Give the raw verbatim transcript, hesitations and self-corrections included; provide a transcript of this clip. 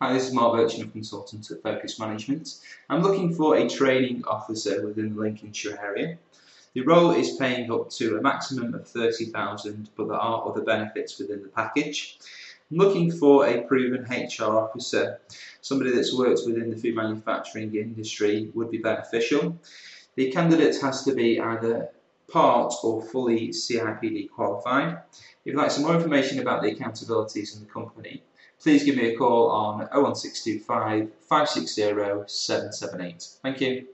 Hi, this is Mark Bircham, consultant at Focus Management. I'm looking for a training officer within the Lincolnshire area. The role is paying up to a maximum of thirty thousand pounds, but there are other benefits within the package. I'm looking for a proven H R officer. Somebody that's worked within the food manufacturing industry would be beneficial. The candidate has to be either part or fully C I P D qualified. If you'd like some more information about the accountabilities in the company, please give me a call on oh one six two five, five six zero, seven seven eight. Thank you.